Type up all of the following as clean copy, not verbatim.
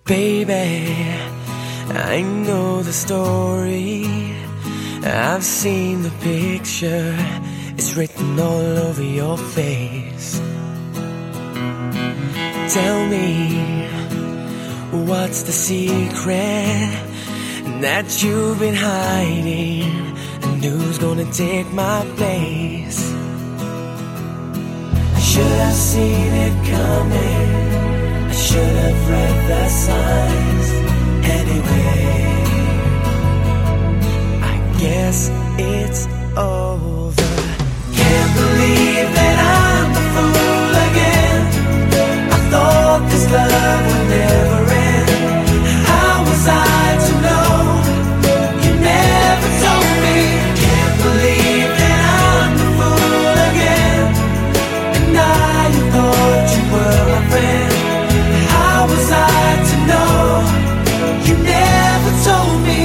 Baby, I know the story. I've seen the picture. It's written all over your face. Tell me, what's the secret that you've been hiding? And who's gonna take my place? I should have seen it coming. I should have read the signs. Anyway, I guess it's over. Can't believe that I'm a fool again. I thought this love would never end. How was I to know? You never told me. Can't believe that I'm a fool again. And I thought you were my friend. How was I to know? You never told me.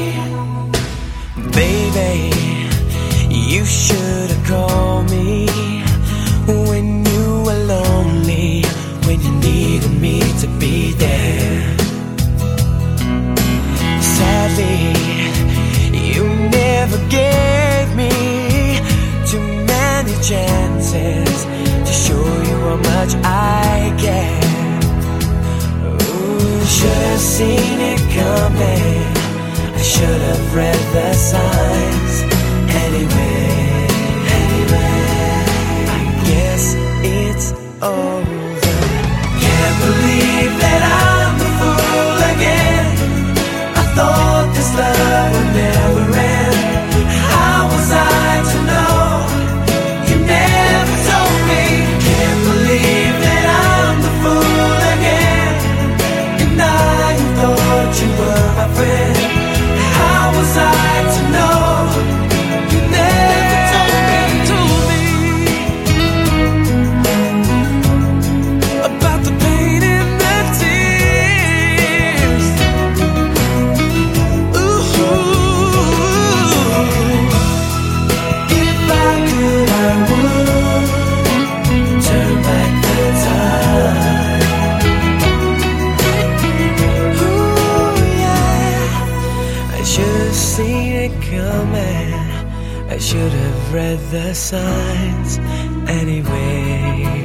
Baby, you should have called me when you were lonely, when you needed me to be there. Sadly, you never gave me too many chances to show you how much I care. Ooh, should have seen it coming. I should have read the signs. Anyway, I guess it's over. Can't believe that I'm a fool again. I thought this love would never end. How was I to know? You never told me. Can't believe that I'm the fool again. And I thought you were my friend. How was I to know? You never told me about the pain and the tears. Ooh, if I could, I would turn back the time. Ooh, yeah. I should have seen it coming. I should have read the signs anyway.